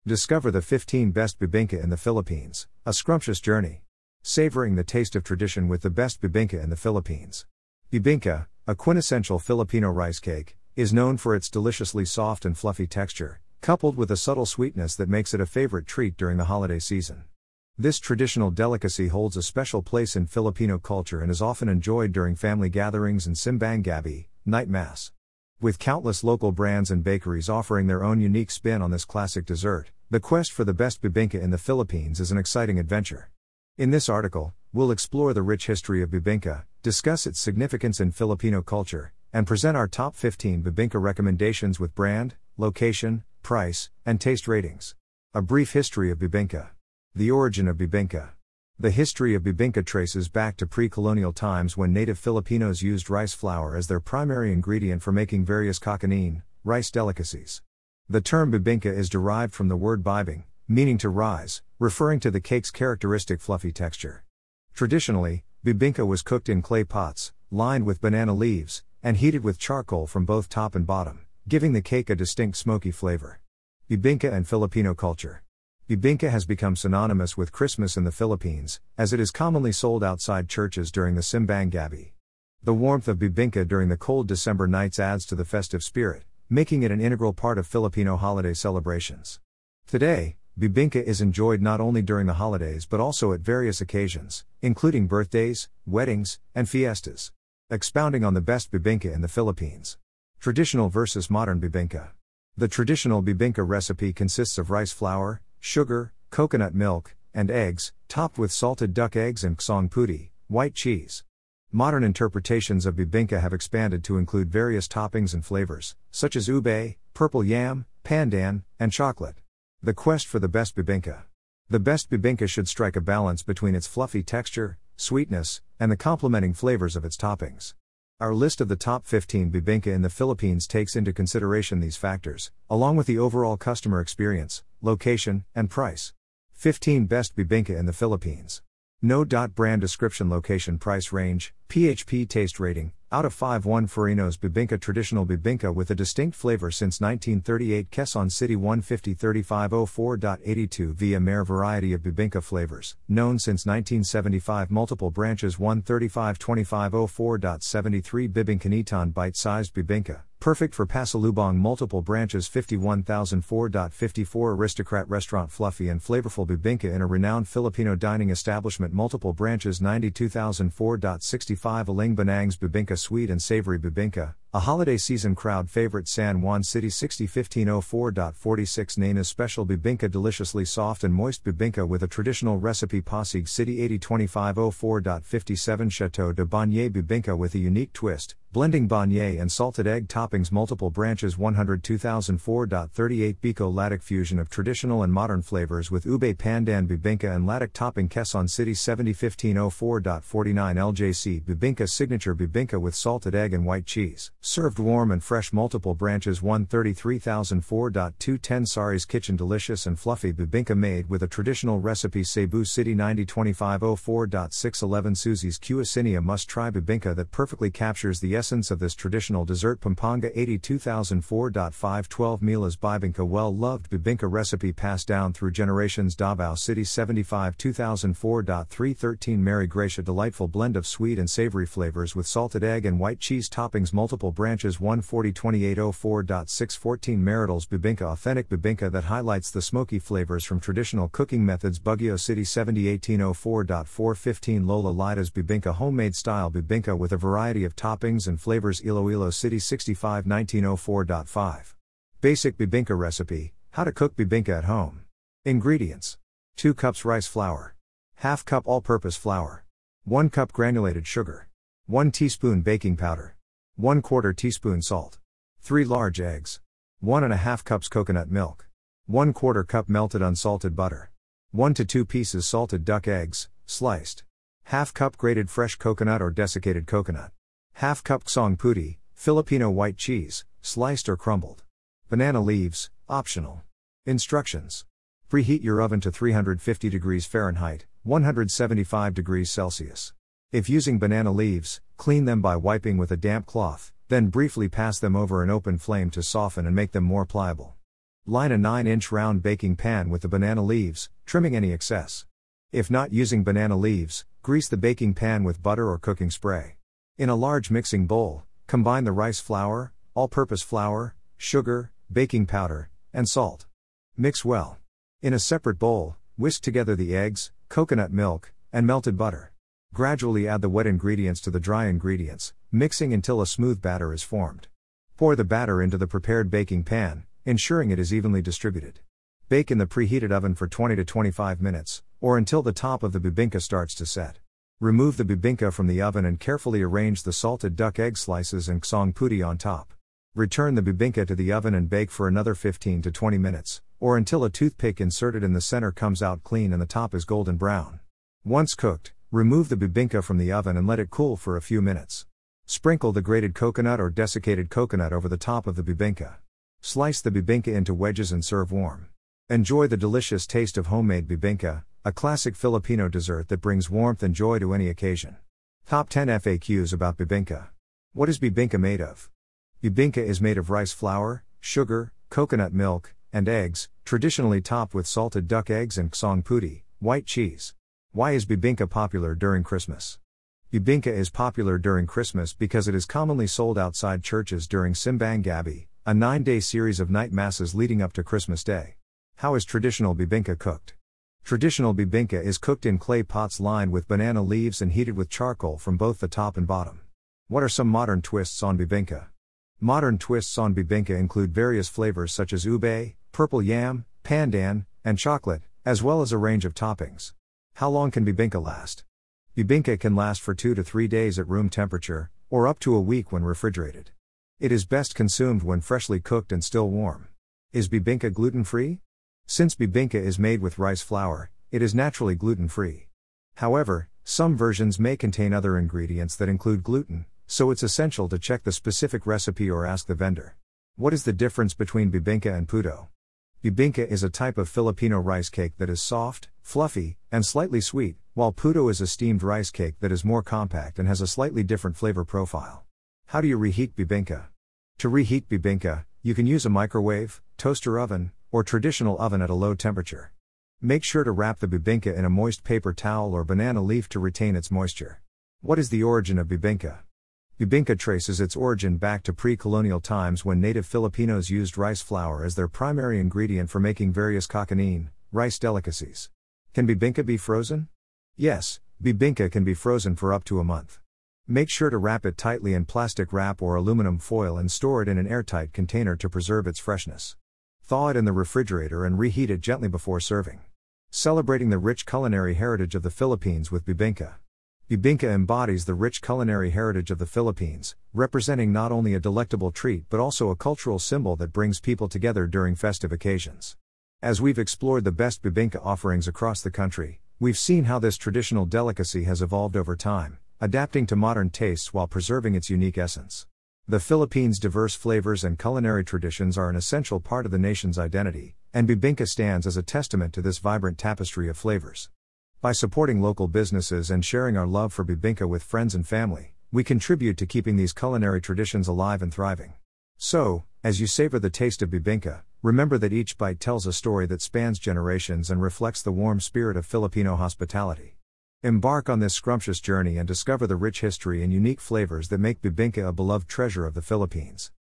Discover the 15 best bibingka in the Philippines, a scrumptious journey. Savoring the taste of tradition with the best bibingka in the Philippines. Bibingka, a quintessential Filipino rice cake, is known for its deliciously soft and fluffy texture, coupled with a subtle sweetness that makes it a favorite treat during the holiday season. This traditional delicacy holds a special place in Filipino culture and is often enjoyed during family gatherings and simbang gabi, night mass. With countless local brands and bakeries offering their own unique spin on this classic dessert, the quest for the best bibingka in the Philippines is an exciting adventure. In this article, we'll explore the rich history of bibingka, discuss its significance in Filipino culture, and present our top 15 bibingka recommendations with brand, location, price, and taste ratings. A brief history of bibingka. The origin of bibingka. The history of bibingka traces back to pre-colonial times when native Filipinos used rice flour as their primary ingredient for making various kakanin, rice delicacies. The term bibingka is derived from the word bibing, meaning to rise, referring to the cake's characteristic fluffy texture. Traditionally, bibingka was cooked in clay pots, lined with banana leaves, and heated with charcoal from both top and bottom, giving the cake a distinct smoky flavor. Bibingka and Filipino culture. Bibingka has become synonymous with Christmas in the Philippines, as it is commonly sold outside churches during the simbang gabi. The warmth of bibingka during the cold December nights adds to the festive spirit, making it an integral part of Filipino holiday celebrations. Today, bibingka is enjoyed not only during the holidays but also at various occasions, including birthdays, weddings, and fiestas. Expounding on the best bibingka in the Philippines. Traditional versus modern bibingka. The traditional bibingka recipe consists of rice flour, sugar, coconut milk, and eggs, topped with salted duck eggs and ksong putih, white cheese. Modern interpretations of bibingka have expanded to include various toppings and flavors, such as ube, purple yam, pandan, and chocolate. The quest for the best bibingka. The best bibingka should strike a balance between its fluffy texture, sweetness, and the complementing flavors of its toppings. Our list of the top 15 bibingka in the Philippines takes into consideration these factors, along with the overall customer experience, location, and price. 15 best bibingka in the Philippines. No. Brand description, location, price range, PHP taste rating, out of 5. 1 Farinos bibingka, traditional bibingka with a distinct flavor since 1938. Quezon City 150 3504.82 Via Mare, variety of bibingka flavors, known since 1975. Multiple branches 135 2504.73 Bibingkanitan, bite-sized bibingka, perfect for pasalubong. Multiple branches 51004.54 Aristocrat restaurant, fluffy and flavorful bibingka in a renowned Filipino dining establishment. Multiple branches 92004.65 Aling Banang's bibingka, sweet and savory bibingka, a holiday season crowd favorite. San Juan City 601504.46 Nana's special bibingka, deliciously soft and moist bibingka with a traditional recipe. Pasig City 802504.57 Chateau de Bagné bibingka with a unique twist, blending bagné and salted egg toppings. Multiple branches 100,004.38 Bicol Laddic, fusion of traditional and modern flavors with ube pandan bibingka and laddic topping. Quezon City 701504.49 LJC bibingka, signature bibingka with salted egg and white cheese, served warm and fresh. Multiple branches 133,004.210 Sari's Kitchen, delicious and fluffy bibingka made with a traditional recipe. Cebu City 902504.611 Susie's Cuisinia, must-try bibingka that perfectly captures the essence of this traditional dessert. Pampanga 82,004.512 Mila's bibingka, well-loved bibingka recipe passed down through generations. Davao City 75,2004.313 Mary Gracia, delightful blend of sweet and savory flavors with salted egg and white cheese toppings. Multiple branches 140,2804.614 Marital's bibingka, authentic bibingka that highlights the smoky flavors from traditional cooking methods. Baguio City 701804.415 Lola Lida's bibingka, homemade style bibingka with a variety of toppings and flavors. Iloilo City 651904.5 Basic bibingka recipe, how to cook bibingka at home. Ingredients: 2 cups rice flour, ½ cup all-purpose flour, 1 cup granulated sugar, 1 teaspoon baking powder, 1/4 teaspoon salt, 3 large eggs, 1½ cups coconut milk, 1/4 cup melted unsalted butter, 1 to 2 pieces salted duck eggs, sliced, ½ cup grated fresh coconut or desiccated coconut, ½ cup ksong putih, Filipino white cheese, sliced or crumbled. Banana leaves, optional. Instructions: preheat your oven to 350 degrees Fahrenheit, 175 degrees Celsius. If using banana leaves, clean them by wiping with a damp cloth, then briefly pass them over an open flame to soften and make them more pliable. Line a 9-inch round baking pan with the banana leaves, trimming any excess. If not using banana leaves, grease the baking pan with butter or cooking spray. In a large mixing bowl, combine the rice flour, all-purpose flour, sugar, baking powder, and salt. Mix well. In a separate bowl, whisk together the eggs, coconut milk, and melted butter. Gradually add the wet ingredients to the dry ingredients, mixing until a smooth batter is formed. Pour the batter into the prepared baking pan, ensuring it is evenly distributed. Bake in the preheated oven for 20 to 25 minutes, or until the top of the bibinka starts to set. Remove the bibinka from the oven and carefully arrange the salted duck egg slices and ksong pudi on top. Return the bibinka to the oven and bake for another 15 to 20 minutes, or until a toothpick inserted in the center comes out clean and the top is golden brown. Once cooked, remove the bibinka from the oven and let it cool for a few minutes. Sprinkle the grated coconut or desiccated coconut over the top of the bibinka. Slice the bibinka into wedges and serve warm. Enjoy the delicious taste of homemade bibinka, a classic Filipino dessert that brings warmth and joy to any occasion. Top 10 FAQs about bibinka. What is bibinka made of? Bibinka is made of rice flour, sugar, coconut milk, and eggs, traditionally topped with salted duck eggs and ksong pudi, white cheese. Why is bibinka popular during Christmas? Bibinka is popular during Christmas because it is commonly sold outside churches during Simbang Gabi, a 9-day series of night masses leading up to Christmas Day. How is traditional bibinka cooked? Traditional bibinka is cooked in clay pots lined with banana leaves and heated with charcoal from both the top and bottom. What are some modern twists on bibinka? Modern twists on bibinka include various flavors such as ube, purple yam, pandan, and chocolate, as well as a range of toppings. How long can bibinka last? Bibinka can last for 2 to 3 days at room temperature, or up to a week when refrigerated. It is best consumed when freshly cooked and still warm. Is bibinka gluten-free? Since bibinka is made with rice flour, it is naturally gluten-free. However, some versions may contain other ingredients that include gluten, so it's essential to check the specific recipe or ask the vendor. What is the difference between bibinka and puto? Bibinka is a type of Filipino rice cake that is soft, fluffy, and slightly sweet, while puto is a steamed rice cake that is more compact and has a slightly different flavor profile. How do you reheat bibinka? To reheat bibinka, you can use a microwave, toaster oven, or traditional oven at a low temperature. Make sure to wrap the bibinka in a moist paper towel or banana leaf to retain its moisture. What is the origin of bibinka? Bibinka traces its origin back to pre-colonial times when native Filipinos used rice flour as their primary ingredient for making various kakanin, rice delicacies. Can bibinka be frozen? Yes, bibinka can be frozen for up to a month. Make sure to wrap it tightly in plastic wrap or aluminum foil and store it in an airtight container to preserve its freshness. Thaw it in the refrigerator and reheat it gently before serving. Celebrating the rich culinary heritage of the Philippines with bibinka. Bibinka embodies the rich culinary heritage of the Philippines, representing not only a delectable treat but also a cultural symbol that brings people together during festive occasions. As we've explored the best bibinka offerings across the country, we've seen how this traditional delicacy has evolved over time, adapting to modern tastes while preserving its unique essence. The Philippines' diverse flavors and culinary traditions are an essential part of the nation's identity, and bibinka stands as a testament to this vibrant tapestry of flavors. By supporting local businesses and sharing our love for bibinka with friends and family, we contribute to keeping these culinary traditions alive and thriving. So, as you savor the taste of bibinka, remember that each bite tells a story that spans generations and reflects the warm spirit of Filipino hospitality. Embark on this scrumptious journey and discover the rich history and unique flavors that make bibinka a beloved treasure of the Philippines.